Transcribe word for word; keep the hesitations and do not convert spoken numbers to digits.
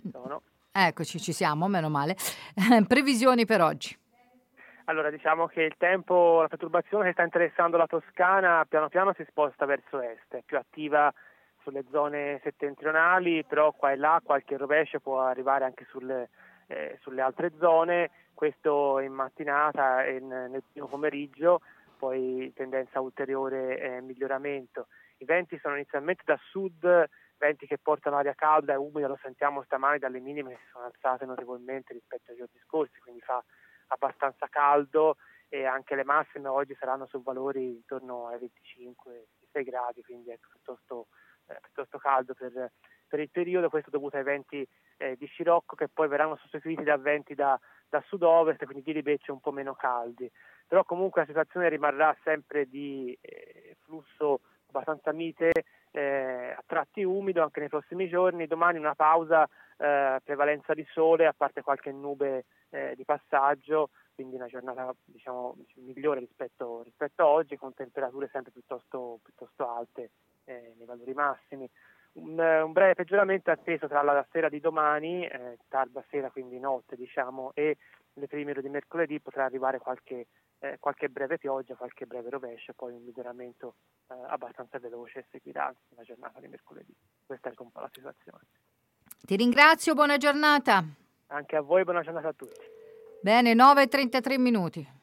sono. Eccoci, ci siamo, meno male. Previsioni per oggi. Allora, diciamo che il tempo, la perturbazione che sta interessando la Toscana piano piano si sposta verso est, è più attiva sulle zone settentrionali, però qua e là qualche rovescio può arrivare anche sulle, eh, sulle altre zone, questo in mattinata e in, nel primo pomeriggio, poi tendenza a ulteriore eh, miglioramento. I venti sono inizialmente da sud, venti che portano aria calda e umida, lo sentiamo stamani dalle minime che si sono alzate notevolmente rispetto ai giorni scorsi, quindi fa abbastanza caldo e anche le massime oggi saranno su valori intorno ai venticinque ventisei gradi, quindi è piuttosto, eh, piuttosto caldo per, per il periodo, questo dovuto ai venti eh, di scirocco che poi verranno sostituiti da venti da, da sud-ovest, quindi di ribecce un po' meno caldi, però comunque la situazione rimarrà sempre di eh, flusso abbastanza mite, eh, a tratti umido anche nei prossimi giorni. Domani una pausa, eh, prevalenza di sole a parte qualche nube eh, di passaggio, quindi una giornata diciamo migliore rispetto, rispetto a oggi, con temperature sempre piuttosto, piuttosto alte eh, nei valori massimi. Un, un breve peggioramento è atteso tra la sera di domani, eh, tarda sera, quindi notte diciamo, e le prime ore di mercoledì potrà arrivare qualche Eh, qualche breve pioggia, qualche breve rovescio, poi un miglioramento eh, abbastanza veloce seguirà la giornata di mercoledì. Questa è un po' la situazione. Ti ringrazio, buona giornata. Anche a voi, buona giornata a tutti. Bene, nove e trentatré minuti.